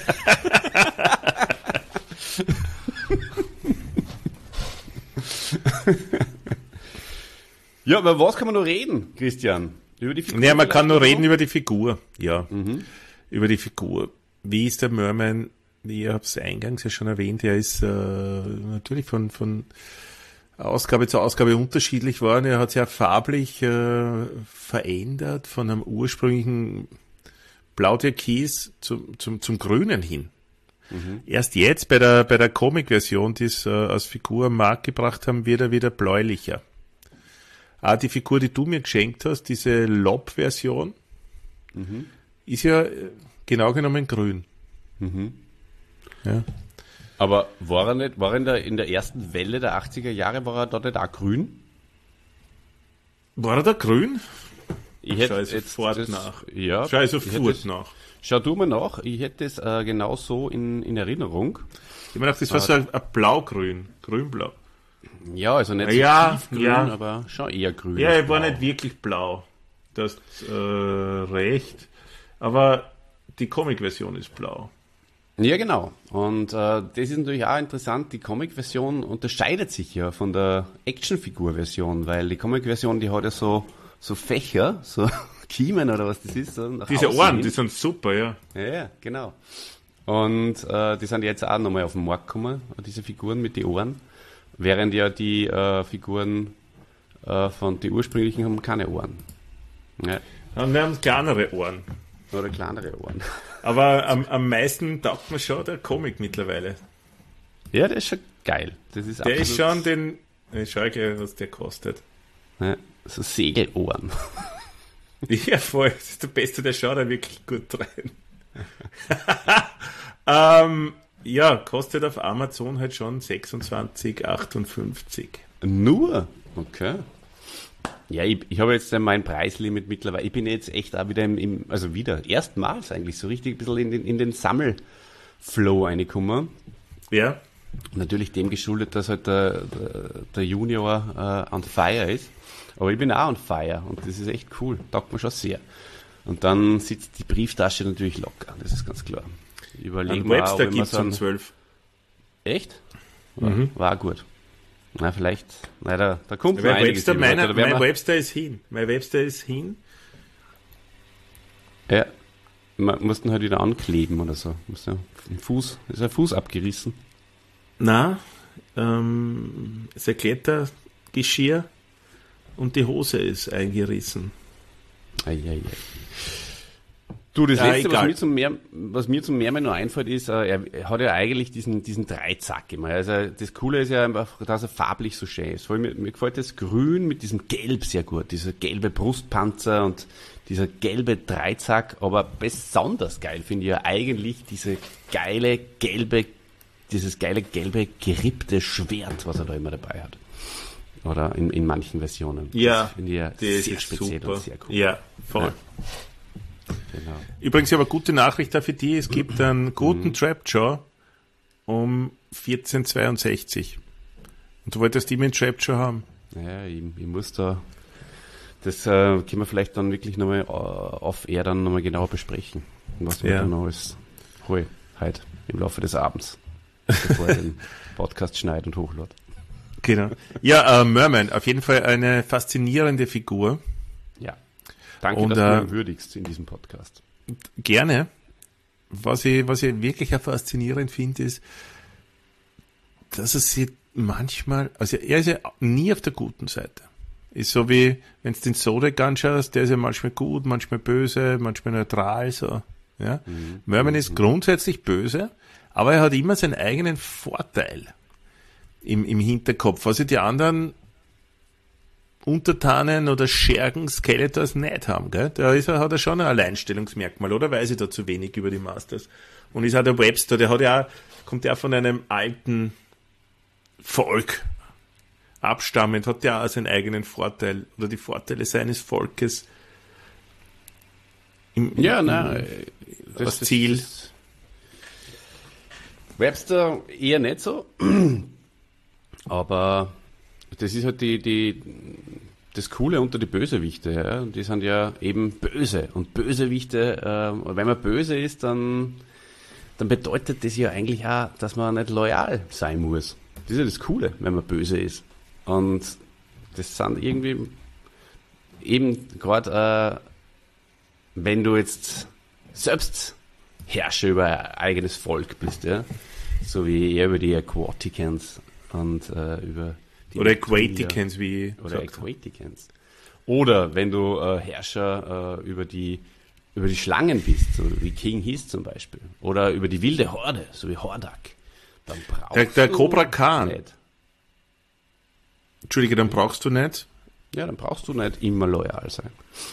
Ja, aber was kann man noch reden, Christian? Über die Figur? Ja, man kann nur reden über die Figur. Ja, mhm. über die Figur. Wie ist der Merman? Ich habe es eingangs ja schon erwähnt. Er ist äh, natürlich von von Ausgabe zu Ausgabe unterschiedlich worden. Er hat sich ja farblich äh, verändert von einem ursprünglichen Blau-Türkis zum, zum, zum Grünen hin. Mhm. Erst jetzt bei der, bei der Comic-Version, die es äh, als Figur am Markt gebracht haben, wird er wieder bläulicher. Ah, die Figur, die du mir geschenkt hast, diese Lob-Version, mhm. ist ja äh, genau genommen grün. Mhm. Ja. Aber war er nicht, war er in der, in der ersten Welle der achtziger Jahre, war er dort nicht auch grün? War er da grün? Ich hätte Schau ich jetzt sofort das, nach. Ja, Schau ich sofort nach. Schau du mal nach, ich hätte es äh, genau so in, in Erinnerung. Ich habe gedacht, das war so ein, ein Blau-Grün, Grün-Blau. Ja, also nicht so ja, tiefgrün, ja. aber schon eher grün. Ja, er war nicht wirklich blau. Du hast äh, recht. Aber die Comic-Version ist blau. Ja, genau. Und äh, das ist natürlich auch interessant. Die Comic-Version unterscheidet sich ja von der Actionfigur-Version, weil die Comic-Version, die hat ja so, so Fächer, so Kiemen oder was das ist. So nach Diese außen Ohren, hin. die sind super, ja. Ja, ja, genau. Und äh, die sind jetzt auch nochmal auf den Markt gekommen, diese Figuren mit den Ohren. Während ja die äh, Figuren äh, von den ursprünglichen haben keine Ohren. Ja. Und wir haben kleinere Ohren. Oder kleinere Ohren. Aber am, am meisten taugt mir schon der Comic mittlerweile. Ja, der ist schon geil. Das ist der ist schon den... Ich schau gleich, was der kostet. Ja, so Segelohren. Ja, voll. Das ist der Beste, der schaut da wirklich gut rein. ähm, ja, kostet auf Amazon halt schon sechsundzwanzig achtundfünfzig. Nur? Okay. Ja, ich, ich habe jetzt mein Preislimit mittlerweile. Ich bin jetzt echt auch wieder im, im also wieder, erstmals eigentlich so richtig ein bisschen in den, in den Sammelflow reingekommen. Ja. Natürlich dem geschuldet, dass halt der, der, der Junior äh, on fire ist. Aber ich bin auch on fire und das ist echt cool. Taugt mir schon sehr. Und dann sitzt die Brieftasche natürlich locker, das ist ganz klar. Überlegen wir auch, Webster gibt es um zwölf. Echt? War, mhm. war gut. Na, vielleicht, na, da, da kommt ja, noch einiges. Webster, meine, da mein wir, Webster ist hin. Mein Webster ist hin. Ja, man mussten halt wieder ankleben oder so. Muss ja, ein Fuß, ist ein Fuß abgerissen. Na, ähm, ist ein Klettergeschirr und die Hose ist eingerissen. Ei, ei, ei. Du, das ja, Letzte, was egal. mir, zum mehr, was mir zum Mehrmal noch einfällt, ist, äh, er, er hat ja eigentlich diesen, diesen Dreizack immer. Also das Coole ist ja einfach, dass er farblich so schön ist. Vor allem, mir, mir gefällt das Grün mit diesem Gelb sehr gut. Dieser gelbe Brustpanzer und dieser gelbe Dreizack. Aber besonders geil finde ich ja eigentlich diese geile gelbe, dieses geile gelbe gerippte Schwert, was er da immer dabei hat. Oder in, in manchen Versionen. Ja, das finde ich ja das sehr ist speziell super. und sehr cool. Ja, voll. Ja. Genau. Übrigens aber gute Nachricht da für die, es gibt einen guten Mhm. Trapjaw um vierzehn zweiundsechzig. Und du wolltest die mit Trapjaw haben. Ja, ich, ich muss da, das äh, können wir vielleicht dann wirklich nochmal äh, off-air dann nochmal genauer besprechen, was wir Ja. dann noch alles hol, halt im Laufe des Abends, bevor ich den Podcast schneide und hochlade. Genau. Ja, äh, Merman, auf jeden Fall eine faszinierende Figur. Ja. Danke, Und, dass du äh, ihn würdigst in diesem Podcast. Gerne. Was ich, was ich wirklich auch faszinierend finde, ist, dass er sich manchmal, also er ist ja nie auf der guten Seite. Ist so wie, wenn du den Zodiac anschaust, der ist ja manchmal gut, manchmal böse, manchmal neutral, so. Ja. Mhm. Merman ist grundsätzlich böse, aber er hat immer seinen eigenen Vorteil im, im Hinterkopf, was ja die anderen Untertanen oder Schergen Skeletors nicht haben, gell? Da ist er, hat er schon ein Alleinstellungsmerkmal, oder weiß ich da zu wenig über die Masters? Und ist auch der Webster, der hat ja auch, kommt ja auch von einem alten Volk abstammend, hat ja auch seinen eigenen Vorteil oder die Vorteile seines Volkes im, im, Ja, nein, im, als Ziel. Das, Webster eher nicht so, aber das ist halt die, die, das Coole unter die Bösewichte. Ja? Und die sind ja eben böse. Und Bösewichte, äh, wenn man böse ist, dann, dann bedeutet das ja eigentlich auch, dass man nicht loyal sein muss. Das ist ja das Coole, wenn man böse ist. Und das sind irgendwie eben gerade, äh, wenn du jetzt selbst Herrscher über ein eigenes Volk bist, ja? So wie er über die Aquaticans und äh, über die Oder Aquaticans, wie oder Aquaticans. Oder wenn du äh, Herrscher äh, über die über die Schlangen bist, so wie King Hiss zum Beispiel, oder über die wilde Horde, so wie Hordak, dann brauchst Der, der du Cobra Khan. nicht. Entschuldige, dann brauchst du nicht. Ja, dann brauchst du nicht immer loyal sein.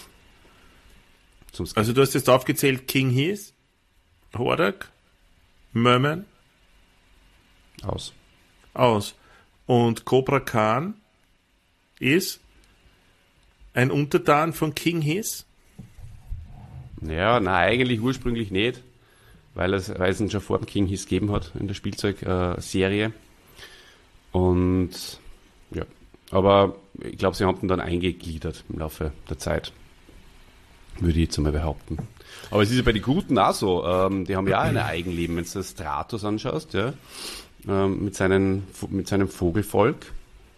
Zum Also du hast jetzt aufgezählt, King Hiss, Hordak, Merman, aus. aus. Und Cobra Khan ist ein Untertan von King Hiss. Ja, nein, eigentlich ursprünglich nicht, weil es, weil es ihn schon vor dem King Hiss gegeben hat in der Spielzeugserie. Und ja, aber ich glaube, sie haben ihn dann eingegliedert im Laufe der Zeit. Würde ich jetzt mal behaupten. Aber es ist ja bei den Guten auch so. Ähm, die haben ja auch ein Eigenleben. Wenn du das Stratos anschaust, ja, ähm, mit, seinen, mit seinem Vogelvolk.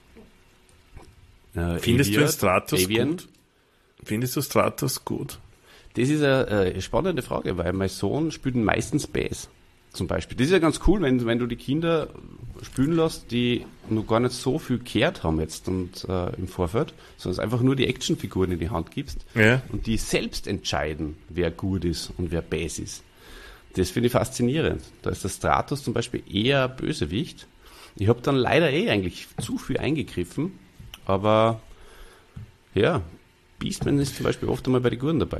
Äh, Findest Avian, du Stratos Avian. gut? Findest du Stratos gut? Das ist eine, eine spannende Frage, weil mein Sohn spielt meistens Bass zum Beispiel. Das ist ja ganz cool, wenn, wenn du die Kinder spielen lässt, die noch gar nicht so viel gehört haben jetzt und äh, im Vorfeld, sondern einfach nur die Actionfiguren in die Hand gibst Ja. und die selbst entscheiden, wer gut ist und wer Bass ist. Das finde ich faszinierend. Da ist der Stratos zum Beispiel eher Bösewicht. Ich habe dann leider eh eigentlich zu viel eingegriffen, aber ja, Beastman ist zum Beispiel oft einmal bei den Guten dabei.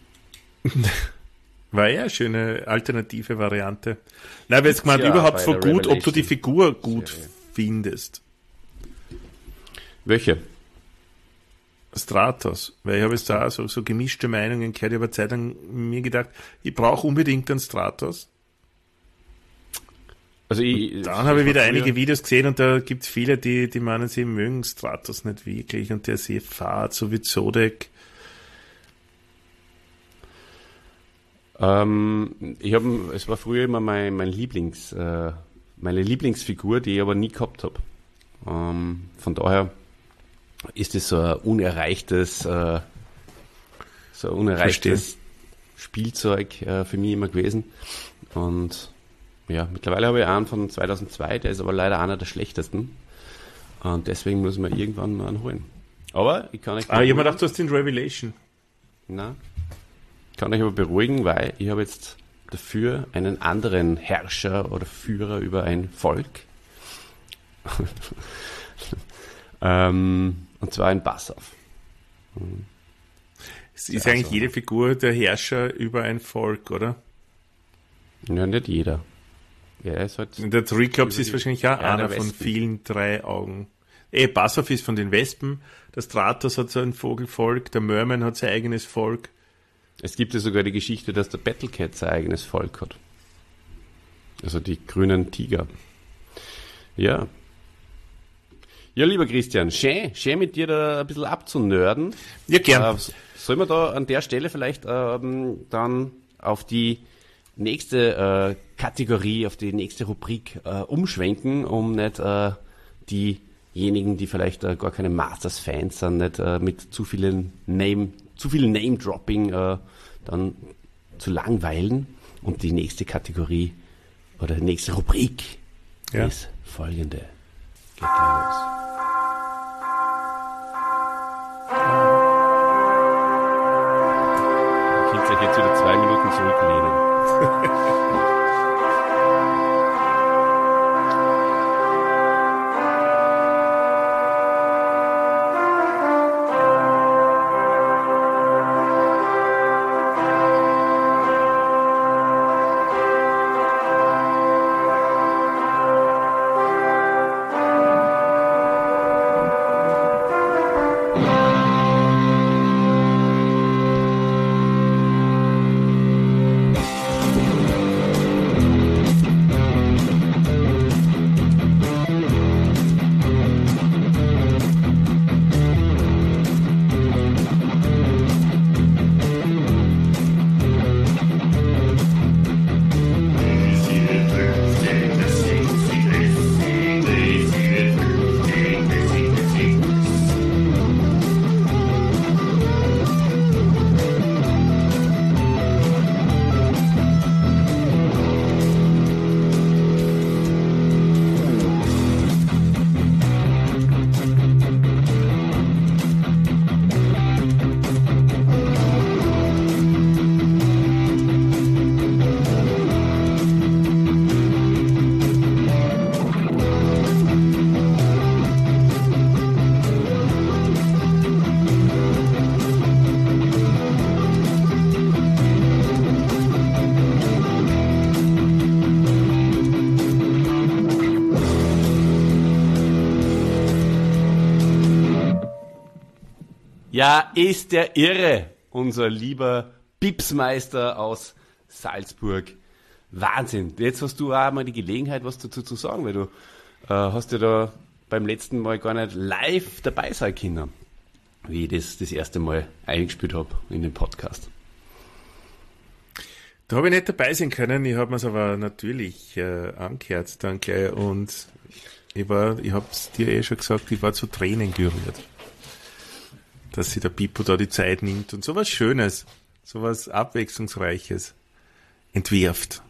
War ja eine schöne alternative Variante. Nein, aber jetzt gemeint, Ja, überhaupt bei von der gut, ob du die Revelation Figur gut Serie. findest. Welche? Stratos. Weil ich habe jetzt da so, so gemischte Meinungen gehört. Ich habe eine Zeit lang mir gedacht, ich brauche unbedingt einen Stratos. Also ich, Dann habe ich wieder früher- einige Videos gesehen und da gibt es viele, die, die meinen, sie mögen Stratos nicht wirklich und der ist sehr fad, so wie Zodek. Ähm, ich habe, es war früher immer mein, mein Lieblings, äh, meine Lieblingsfigur, die ich aber nie gehabt habe. Ähm, von daher ist es so ein unerreichtes, äh, so ein unerreichtes Spielzeug äh, für mich immer gewesen. Und ja, mittlerweile habe ich einen von zweitausendzwei, der ist aber leider einer der schlechtesten. Und deswegen muss man irgendwann mal einen holen. Aber ich kann euch Ah, ich habe mir gedacht, du hast den Revelation. Na, kann euch aber beruhigen, weil ich habe jetzt dafür einen anderen Herrscher oder Führer über ein Volk. ähm, und zwar ein Bassav. Es ist Ja, eigentlich so. jede Figur der Herrscher über ein Volk, oder? Ja, nicht jeder. Ja, ist halt Und der Triceratops ist wahrscheinlich auch Ja, einer der von Wespen. vielen drei Augen. Eh, Bassav ist von den Wespen, der Stratos hat so ein Vogelvolk, der Merman hat sein eigenes Volk. Es gibt ja sogar die Geschichte, dass der Battlecat sein eigenes Volk hat. Also die grünen Tiger. Ja. Ja, lieber Christian, schön, schön mit dir da ein bisschen abzunörden. Ja, gern. Äh, sollen wir da an der Stelle vielleicht ähm, dann auf die nächste äh, Kategorie, auf die nächste Rubrik äh, umschwenken, um nicht äh, diejenigen, die vielleicht äh, gar keine Masters-Fans sind, nicht äh, mit zu vielen Name, zu viel Name-Dropping äh, dann zu langweilen. Und die nächste Kategorie oder die nächste Rubrik Ja. ist folgende. Geht gleich los. Ich kann gleich jetzt wieder zwei Minuten zurücklehnen. Ja, ist der irre, unser lieber Pipsmeister aus Salzburg. Wahnsinn. Jetzt hast du auch mal die Gelegenheit, was dazu zu sagen, weil du äh, hast ja da beim letzten Mal gar nicht live dabei sein können, wie ich das das erste Mal eingespielt habe in den Podcast. Da habe ich nicht dabei sein können, ich habe mir es aber natürlich äh, angehört dann gleich und ich war, ich habe es dir eh schon gesagt, ich war zu Tränen gerührt, dass sich der Pippo da die Zeit nimmt und sowas Schönes, sowas Abwechslungsreiches entwirft.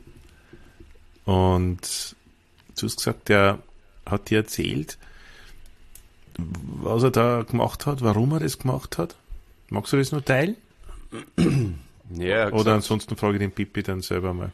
Und du hast gesagt, der hat dir erzählt, was er da gemacht hat, warum er das gemacht hat. Magst du das noch teilen? Ja, oder ansonsten frage ich den Pippi dann selber mal.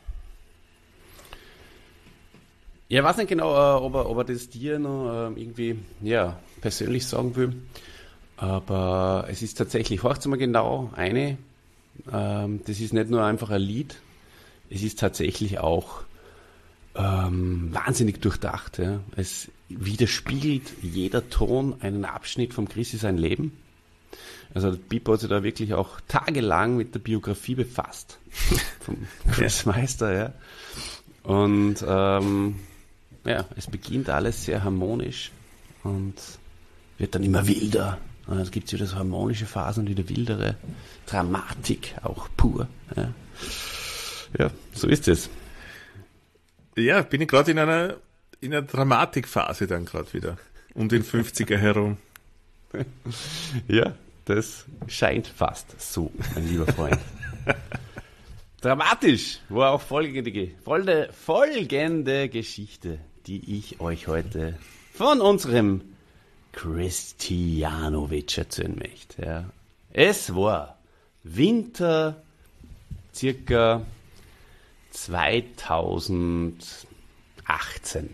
Ja, ich weiß nicht genau, äh, ob, er, ob er das dir noch äh, irgendwie ja, persönlich sagen will. Aber es ist tatsächlich, horcht's mal genau, eine, ähm, das ist nicht nur einfach ein Lied, es ist tatsächlich auch ähm, wahnsinnig durchdacht. Ja. Es widerspiegelt jeder Ton einen Abschnitt vom Chrissy sein Leben. Also Pippo hat sich da wirklich auch tagelang mit der Biografie befasst vom Chris Meister. Ja. Und ähm, ja, es beginnt alles sehr harmonisch und wird dann immer wilder. Und dann gibt es wieder so harmonische Phasen und wieder wildere Dramatik, auch pur. Ja, ja, so ist es. Ja, bin ich gerade in einer in einer Dramatikphase dann gerade wieder. Um den fünfziger herum. Ja, das scheint fast so, mein lieber Freund. Dramatisch war auch folgende, folgende, folgende Geschichte, die ich euch heute von unserem Christianovic erzählen möchte. Ja. Es war Winter circa zweitausendachtzehn.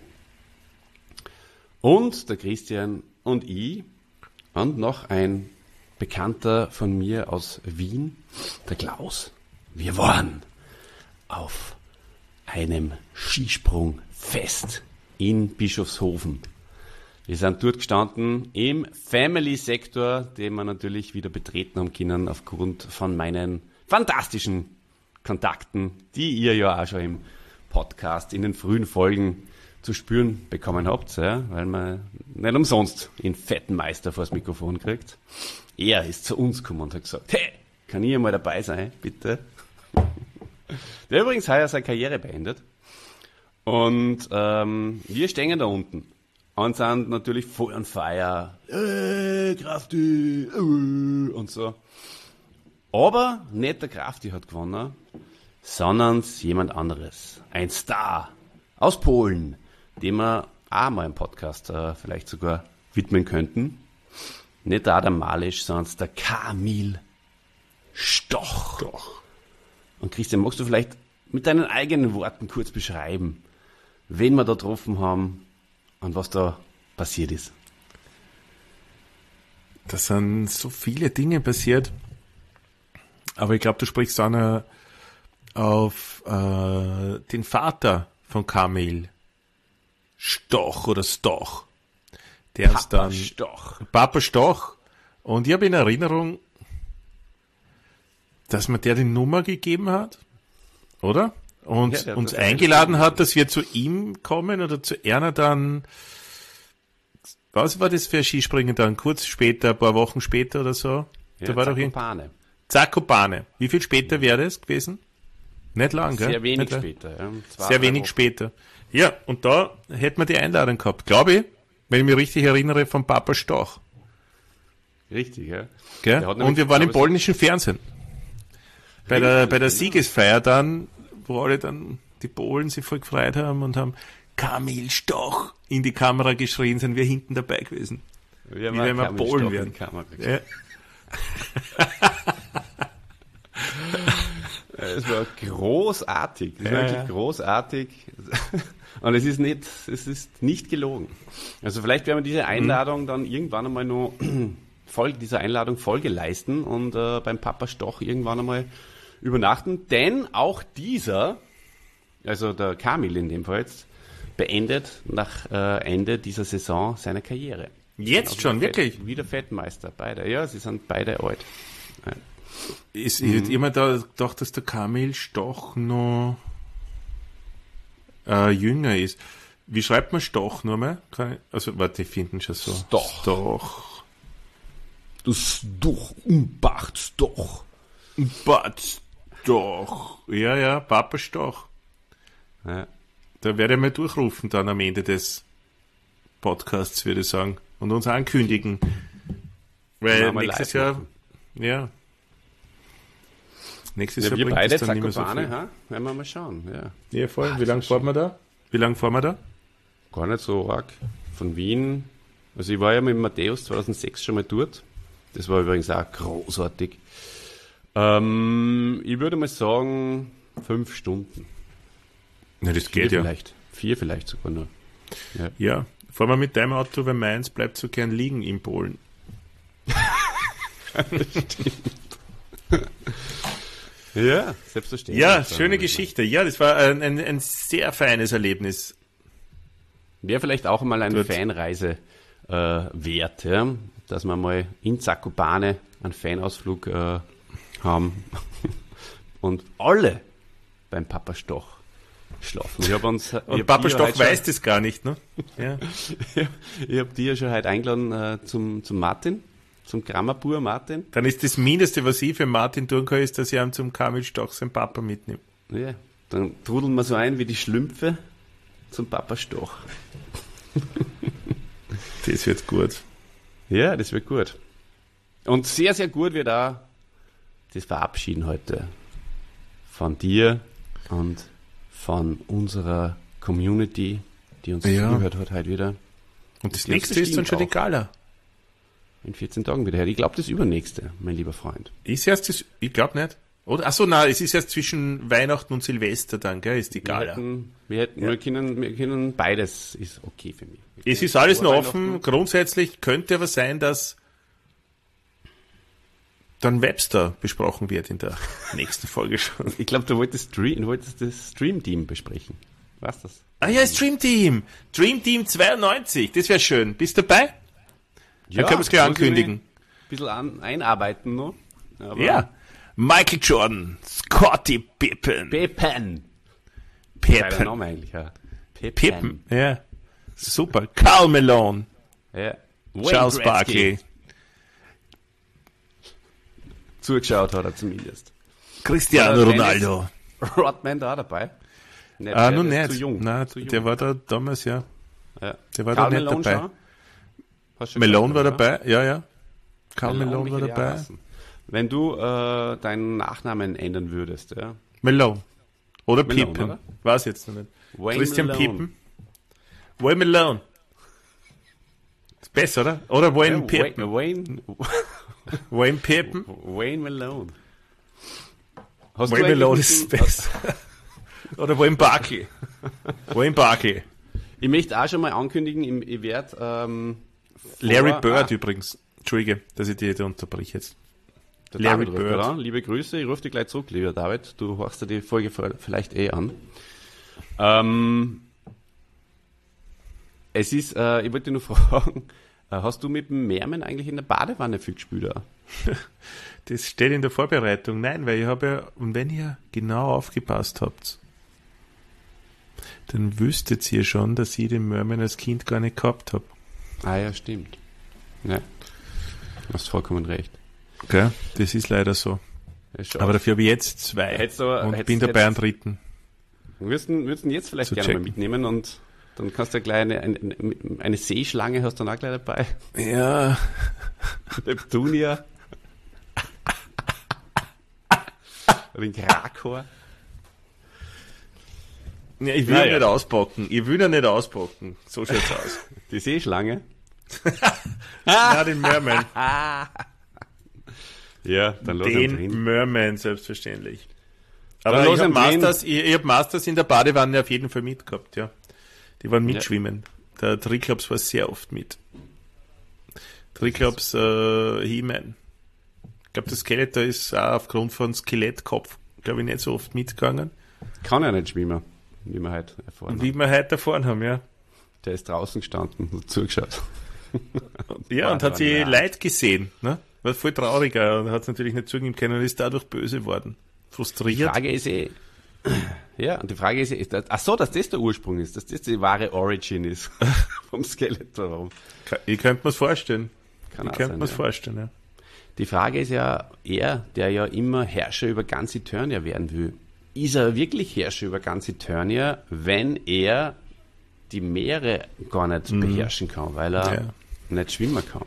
Und der Christian und ich und noch ein Bekannter von mir aus Wien, der Klaus, wir waren auf einem Skisprungfest in Bischofshofen. Wir sind dort gestanden im Family-Sektor, den wir natürlich wieder betreten haben können aufgrund von meinen fantastischen Kontakten, die ihr ja auch schon im Podcast in den frühen Folgen zu spüren bekommen habt, ja, weil man nicht umsonst den fetten Meister vors Mikrofon kriegt. Er ist zu uns gekommen und hat gesagt, hey, kann ich mal dabei sein, bitte? Der übrigens heuer seine Karriere beendet. Und ähm, wir stehen da unten und sind natürlich voll on fire. Hey, Krafti, äh, und so. Aber nicht der Krafti hat gewonnen, sondern jemand anderes. Ein Star aus Polen, dem wir auch mal im Podcast äh, vielleicht sogar widmen könnten. Nicht der Adam Malisch, sondern der Kamil Stoch. Stoch. Und Christian, magst du vielleicht mit deinen eigenen Worten kurz beschreiben, wen wir da getroffen haben und was da passiert ist? Da sind so viele Dinge passiert, aber ich glaube, du sprichst dann auf äh, den Vater von Kamil Stoch oder Stoch. Der Papa ist dann Stoch. Papa Stoch. Und ich habe in Erinnerung, dass man der die Nummer gegeben hat, oder? Und Ja, uns das eingeladen hat, dass wir zu ihm kommen oder zu Erna dann, was war das für ein Skispringen dann? Kurz später, ein paar Wochen später oder so? Ja, da war doch hin. Zakopane. Zakopane. Wie viel später wäre das gewesen? Nicht lang, gell? Sehr wenig Nicht lang. später. Ja. Zwei, Sehr drei wenig Wochen. später. Ja, und da hätten wir die Einladung gehabt, glaube ich, wenn ich mich richtig erinnere, von Papa Stoch. Richtig, ja. Gell? Der hat nämlich, Und wir waren im glaub ich, polnischen Fernsehen. Bei der, bei der Siegesfeier dann, wo alle dann, die Polen sich voll gefreut haben und haben Kamil Stoch in die Kamera geschrien, sind wir hinten dabei gewesen. Wir Wie waren wenn wir Kamil Polen Stoch in wären. die Kamera. Ja. Es war großartig. Es war Ja, wirklich ja. großartig. Und es ist nicht, es ist nicht gelogen. Also vielleicht werden wir diese Einladung dann irgendwann einmal noch Folge, dieser Einladung Folge leisten und äh, beim Papa Stoch irgendwann einmal übernachten. Denn auch dieser, also der Kamil in dem Fall jetzt, beendet nach äh, Ende dieser Saison seine Karriere. Jetzt Also schon, der Fett- wirklich? Wie der Fettmeister, beide. Ja, sie sind beide alt. Ja. Ist, Ich hätte immer da gedacht, dass der Kamil Stoch noch äh, jünger ist. Wie schreibt man Stoch nochmal? Kann ich- Also, warte, ich finde ihn schon so. Stoch. Stoch. Du Stoch, umbacht Stoch. Bad Stoch. Ja, ja, Papa Stoch. Ja. Da werde ich mal durchrufen dann am Ende des Podcasts, würde ich sagen. Und uns ankündigen. Weil Machen wir nächstes live Jahr, machen. ja. Nächstes Ja, Jahr wir bringt beide es dann nicht mehr so Zakopane, viel. ha? Werden wir mal schauen, ja. Ja, voll. Ah, Wie lange das ist fahren wir da? Wie lange fahren wir da? Gar nicht so arg. Von Wien, also ich war ja mit Matthäus zweitausendsechs schon mal dort. Das war übrigens auch großartig. Ähm, ich würde mal sagen, fünf Stunden. Na, das Vier geht ja. vielleicht. Vier vielleicht sogar nur. Ja, fahren wir mit deinem Auto, weil meins bleibt so gern liegen in Polen. Ja, selbstverständlich. Ja, schöne Geschichte. Ja, das war ein, ein, ein sehr feines Erlebnis. Wäre vielleicht auch mal eine Gut. Fanreise äh, wert, ja? Dass wir mal in Zakopane einen Fanausflug äh, haben und alle beim Papa Stoch schlafen. Ich hab uns, ich Und hab Papa die Stoch heute weiß das gar nicht, ne? Ja. Schon, ich habe die ja schon heute eingeladen äh, zum, zum Martin, zum Grammatur Martin. Dann ist das Mindeste, was ich für Martin tun kann, ist, dass ich ihn zum Kamil Stoch seinen Papa mitnehme. Ja, dann trudeln wir so ein wie die Schlümpfe zum Papa Stoch. Das wird gut. Ja, das wird gut. Und sehr, sehr gut wird auch das Verabschieden heute von dir und von unserer Community, die uns Ja. zugehört hat heute wieder. Und das Die uns nächste ist dann bestimmt schon die auch Gala. In vierzehn Tagen wieder her. Ich glaube, das übernächste, mein lieber Freund. Ist erst das, ich glaube nicht. Oder? Achso, nein, es ist erst zwischen Weihnachten und Silvester dann, gell, ist die Wir Gala. hätten, wir, hätten, wir, können, wir können beides, ist okay für mich. Wir Es können ist alles vor noch Weihnachten- offen. Grundsätzlich könnte aber sein, dass dann Webster besprochen wird in der nächsten Folge schon. Ich glaube, du wolltest, Stream, du wolltest das Stream-Team besprechen. Was das? Ah ja, Stream Team. Dream Team zweiundneunzig, das wäre schön. Bist du dabei? Dann können wir es gleich muss ich mich ankündigen. Ein bisschen an, einarbeiten noch. Aber Ja. Michael Jordan, Scottie Pippen, Pippen. Geiler Pippen, Name eigentlich, ja. Pippen, ja. Super. Karl Malone, Ja. Wayne Charles Gretzky. Barkley, Zugeschaut hat er zumindest. Cristiano Oder Ronaldo. Rodman da dabei. Nicht, Ah, der noch ist nicht. Zu jung. Nein, zu jung. der war da damals, ja. ja. der war Karl da nicht Malone dabei. schon? Hast du schon Malone war gesagt, oder? dabei, ja, ja. Karl Malone Malone war mich ja dabei. hassen. Wenn du äh, deinen Nachnamen ändern würdest, ja. Malone. Oder Malone, Pippen. oder? Weiß jetzt noch nicht. Wayne Christian Malone. Pippen. Wayne Malone. Ist besser, oder? Oder Wayne Ja, Pippen. Wayne, Wayne Pippen. Wayne Malone. Hast Wayne eigentlich Malone mit ist dem- besser. Oder Wayne Barkley. Wayne Barkley. Ich möchte auch schon mal ankündigen, ich, ich werde ähm, Larry vor- Bird ah, übrigens. Entschuldige, dass ich dir da unterbreche jetzt. der Larry David ruft Bird. gerade an. Liebe Grüße, ich rufe dich gleich zurück, lieber David. Du hörst dir die Folge vielleicht eh an. Ähm, es ist, äh, ich wollte dich nur fragen, äh, hast du mit dem Mermen eigentlich in der Badewanne viel gespielt? auch? Das steht in der Vorbereitung. Nein, weil ich habe ja, und wenn ihr genau aufgepasst habt, dann wüsstet ihr schon, dass ich den Merman als Kind gar nicht gehabt habe. Ah ja, stimmt. Ja, du hast vollkommen recht. Okay? Das ist leider so. Ja, schau. Aber dafür habe ich jetzt zwei Hättest du- und hättest- bin dabei am hättest- dritten. Würdest du würdest du ihn jetzt vielleicht Zu gerne checken. mal mitnehmen und dann kannst du ja gleich eine, eine, eine Seeschlange hast du dann auch gleich dabei. Ja, Neptunia. Den Krakor. ja ich will Naja. ihn nicht auspacken. Ich will ihn nicht auspacken. So schaut's aus. Die Seeschlange. Ja, den Merman. Ja, dann los am Den drin. Merman, selbstverständlich. Dann Aber los ich habe am Drehen. Masters, ich, ich hab Masters in der Badewanne auf jeden Fall mitgehabt, ja. Die waren mitschwimmen. Der Triklops war sehr oft mit. Triklops äh, He-Man. Ich glaube, das Skeletor ist auch aufgrund von Skelettkopf, glaube ich, nicht so oft mitgegangen. Kann ja nicht schwimmen, wie wir heute erfahren Und haben. wie wir heute erfahren haben, ja. Der ist draußen gestanden und zugeschaut. Ja, und hat sie Leid gesehen, ne? War voll trauriger und hat es natürlich nicht zugeben können und ist dadurch böse geworden. Die Frustriert. Frage ist eh, ja, und die Frage ist eh, ist das, ach so, dass das der Ursprung ist, dass das die wahre Origin ist vom Skeletor. Ich könnte mir vorstellen. Kann ich auch könnte sein, mir ja. vorstellen, ja. Die Frage ist ja, er, der ja immer Herrscher über ganz Eternia werden will, ist er wirklich Herrscher über ganz Eternia, wenn er die Meere gar nicht Mhm. beherrschen kann, weil er Ja. nicht schwimmen kann?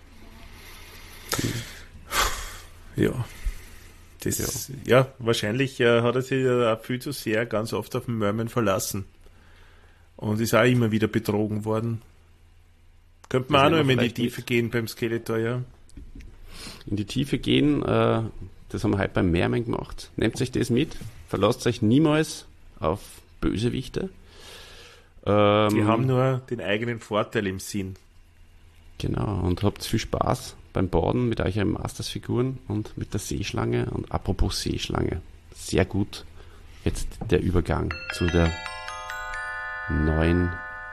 Ja. Das, ja. wahrscheinlich äh, hat er sich ja auch viel zu sehr ganz oft auf den Merman verlassen. Und ist auch immer wieder betrogen worden. Könnte man Das auch noch nehmen wir immer in die vielleicht Tiefe gehen beim Skeletor, ja. In die Tiefe gehen, äh, das haben wir heute beim Merman gemacht. Nehmt euch das mit, verlasst euch niemals auf Bösewichte. Ähm, Die haben nur den eigenen Vorteil im Sinn. Genau, und habt viel Spaß beim Baden mit euren Masters-Figuren und mit der Seeschlange. Und apropos Seeschlange, sehr gut jetzt der Übergang zu der neuen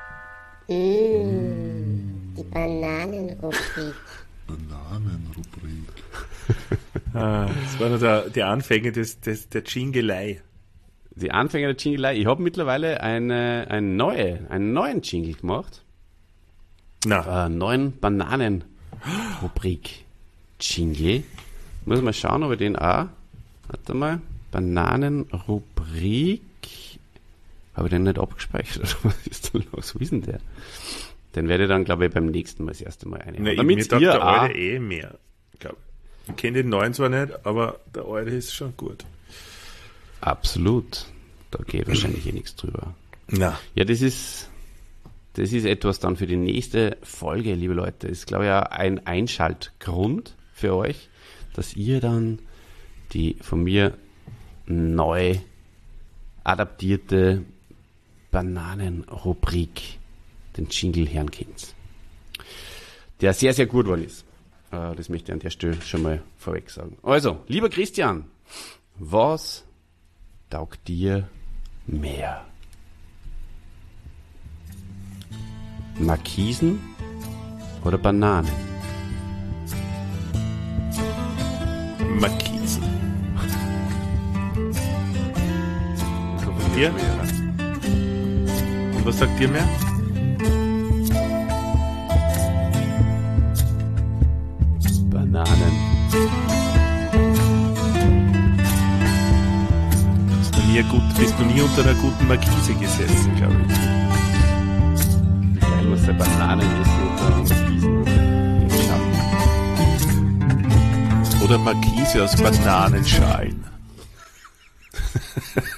Die Bananenrubrik. Bananenrubrik. Ah, das war nur der, der Anfänge des, des, der Jingelei. Die Anfänger der Jingelei. Ich habe mittlerweile eine, eine neue, einen neuen Jingle gemacht. Na, Äh, neuen Bananen-Rubrik. Jingle. Muss mal schauen, ob ich den auch. Warte mal. Bananen-Rubrik. Habe ich den nicht abgespeichert? Oder was ist da los? Wie ist denn der? Den werde ich dann, glaube ich, beim nächsten Mal das erste Mal einnehmen. na, ich, Damit mir taugt ihr der auch, alte eh mehr. Glaub. Ich kenne den neuen zwar nicht, aber der alte ist schon gut. absolut. Da geht wahrscheinlich eh nichts drüber. Na, Ja, das ist, das ist etwas dann für die nächste Folge, liebe Leute. Das ist, glaube ich, auch ein Einschaltgrund für euch, dass ihr dann die von mir neu adaptierte Bananenrubrik, den Jingle hören könnt. Der sehr, sehr gut geworden ist. Äh, Das möchte ich an der Stelle schon mal vorweg sagen. Also, lieber Christian, was taugt dir mehr? Markisen oder Bananen? Markisen. Und dir? Und was sagt dir mehr? Bananen. Bist du nie, gut, bist du nie unter einer guten Markise gesessen, glaube ich. Geil, muss der Bananen essen und dann Markisen im Schatten. Oder Markise aus Bananenschalen.